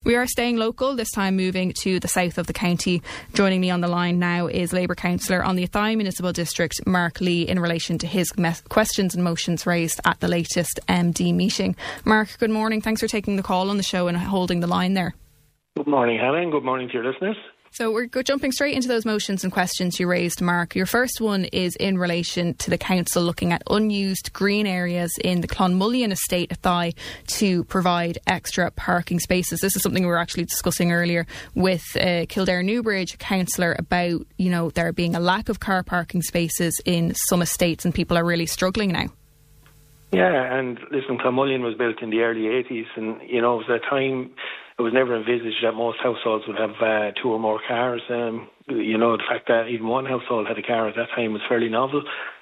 We are staying local, this time moving to the south of the county. Joining me on the line now is Labour Councillor on the Athy Municipal District, Mark Lee, in relation to his questions and motions raised at the latest MD meeting. Mark, good morning. Thanks for taking the call on the show and holding the line there. Good morning, Hannah, and good morning to your listeners. So we're jumping straight into those motions and questions you raised, Mark. Your first one is in relation to the council looking at unused green areas in the Clonmullion estate Athy to provide extra parking spaces. This is something we were actually discussing earlier with Kildare Newbridge councillor about, there being a lack of car parking spaces in some estates and people are really struggling now. Yeah, and listen, Clonmullion was built in the early 80s and, it was a time... It was never envisaged that most households would have two or more cars. The fact that even one household had a car at that time was fairly novel.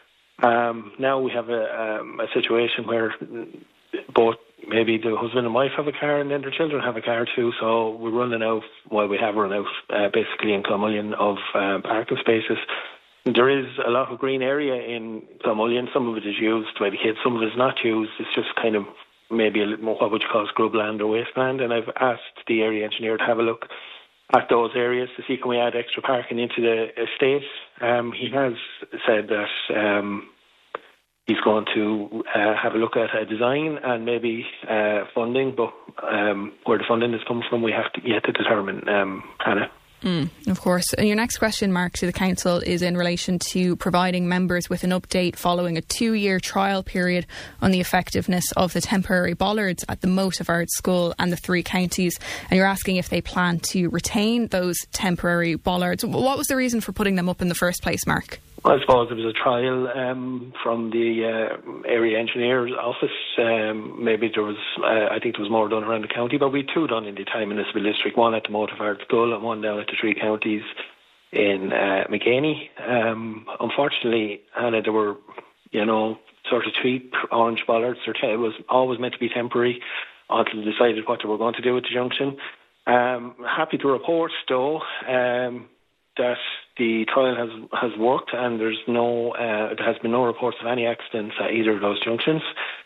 Now we have a situation where both maybe the husband and wife have a car and then their children have a car too. So we're running out, we have run out basically in Clonmullion of parking spaces. There is a lot of green area in Clonmullion. Some of it is used by the kids, some of it is not used. It's just kind of maybe a little more what would you call scrubland or wasteland, and I've asked the area engineer to have a look at those areas to see can we add extra parking into the estate. He has said that he's going to have a look at a design and maybe funding, but where the funding is coming from we have to yet to determine, Hannah. Of course. And your next question, Mark, to the council is in relation to providing members with an update following a 2-year trial period on the effectiveness of the temporary bollards at the Motivard School and the 3 counties. And you're asking if they plan to retain those temporary bollards. What was the reason for putting them up in the first place, Mark? I suppose it was a trial from the area engineer's office. Maybe there was, I think there was more done around the county, but we had 2 done in the Athy Municipal District, one at the Motivard School and one down at the 3 counties in McGaney. Unfortunately, Hannah, there were, sort of cheap orange bollards. It was always meant to be temporary until they decided what they were going to do with the junction. Happy to report, though, that the trial has worked and there has been no reports of any accidents at either of those junctions.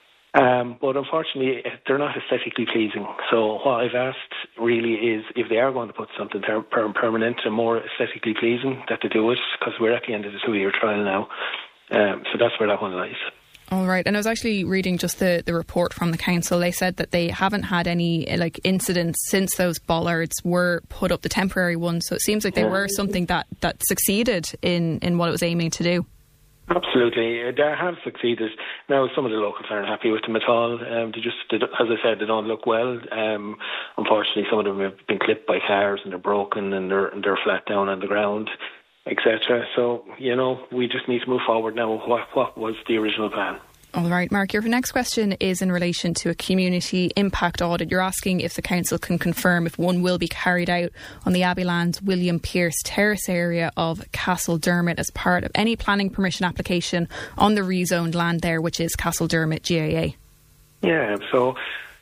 But unfortunately, they're not aesthetically pleasing. So what I've asked really is if they are going to put something permanent and more aesthetically pleasing, that they do it, because we're at the end of the 2-year trial now. So that's where that one lies. All right. And I was actually reading just the report from the council. They said that they haven't had any incidents since those bollards were put up, the temporary ones. So it seems like they were something that succeeded in what it was aiming to do. Absolutely. They have succeeded. Now, some of the locals aren't happy with them at all. They just, as I said, they don't look well. Unfortunately, some of them have been clipped by cars and they're broken and they're flat down on the ground, etc. So, we just need to move forward now. What was the original plan? All right, Mark, your next question is in relation to a community impact audit. You're asking if the council can confirm if one will be carried out on the Abbeylands William Pearce Terrace area of Castledermot as part of any planning permission application on the rezoned land there, which is Castledermot GAA. Yeah, so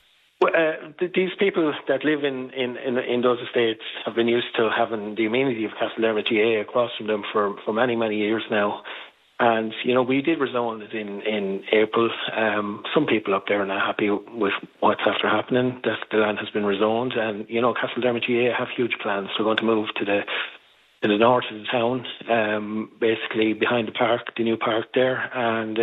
these people that live in those estates have been used to having the amenity of Castledermot GAA across from them for many, many years now. And, we did rezone it in April. Some people up there are not happy with what's after happening, that the land has been rezoned. And, Castledermot GAA have huge plans. They're going to move to the north of the town, basically behind the park, the new park there. And,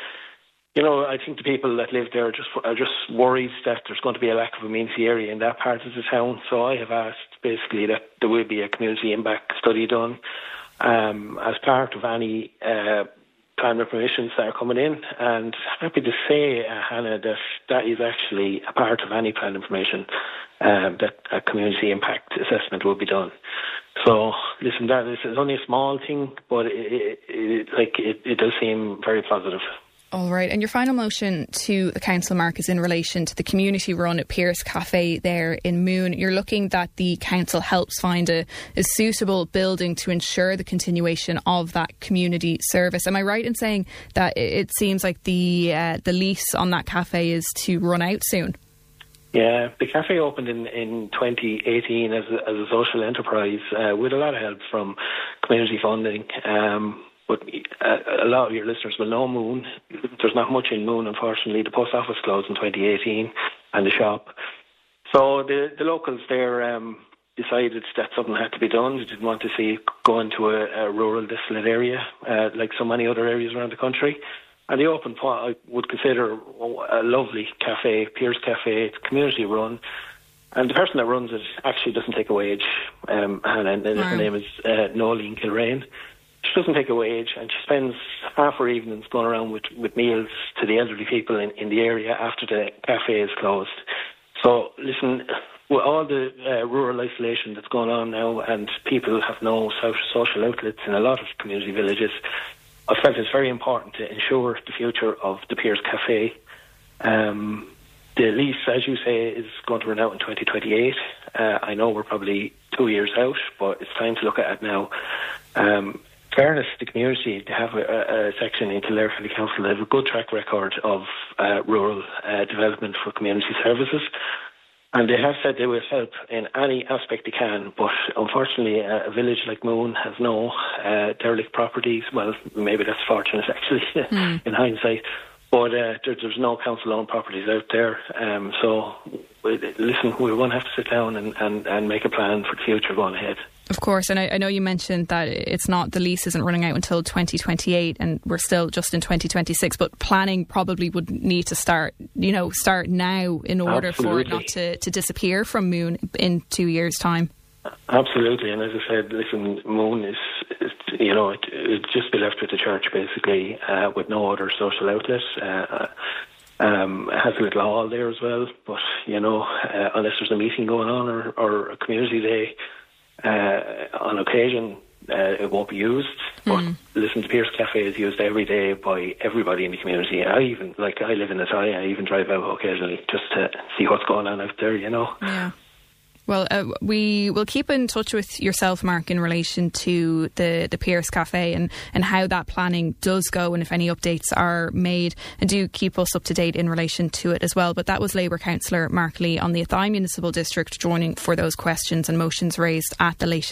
I think the people that live there are just worried that there's going to be a lack of amenity area in that part of the town. So I have asked, basically, that there will be a community impact study done as part of any planning permissions that are coming in, and happy to say, Hannah, that is actually a part of any planning permission, that a community impact assessment will be done. So, listen, that is only a small thing, but it does seem very positive. All right. And your final motion to the council, Mark, is in relation to the community run at Pearce Cafe there in Moon. You're looking that the council helps find a suitable building to ensure the continuation of that community service. Am I right in saying that it seems like the lease on that cafe is to run out soon? Yeah, the cafe opened in 2018 as a social enterprise with a lot of help from community funding. But a lot of your listeners will know Moon. There's not much in Moon, unfortunately. The post office closed in 2018 and the shop. So the locals there decided that something had to be done. They didn't want to see it go into a rural, desolate area like so many other areas around the country. And they opened what I would consider a lovely cafe, Pierce Cafe. It's community run. And the person that runs it actually doesn't take a wage. And her name is Nolene Kilrain. She doesn't take a wage, and she spends half her evenings going around with meals to the elderly people in the area after the cafe is closed. So, listen, with all the rural isolation that's going on now, and people have no social outlets in a lot of community villages, I felt it's very important to ensure the future of the Pierce Cafe. The lease, as you say, is going to run out in 2028. I know we're probably 2 years out, but it's time to look at it now. Fairness, the community, they have a section in Kildare County Council that have a good track record of rural development for community services. And they have said they will help in any aspect they can, but unfortunately a village like Moon has no derelict properties. Well, maybe that's fortunate actually in hindsight, but there's no council-owned properties out there. So, listen, we're going to have to sit down and make a plan for the future going ahead. Of course, and I know you mentioned that the lease isn't running out until 2028 and we're still just in 2026, but planning probably would need to start now in order for it not to disappear from Moon in 2 years' time. Absolutely, and as I said, listen, Moon is it'd just be left with the church basically, with no other social outlet. It has a little hall there as well, but unless there's a meeting going on or a community day, on occasion it won't be used. But listen, the Pierce Cafe is used every day by everybody in the community. I live in Athy, I even drive out occasionally just to see what's going on out there, Yeah. Well, we will keep in touch with yourself, Mark, in relation to the Pierce Cafe and how that planning does go, and if any updates are made, and do keep us up to date in relation to it as well. But that was Labour councillor Mark Lee on the Athy Municipal District, joining for those questions and motions raised at the late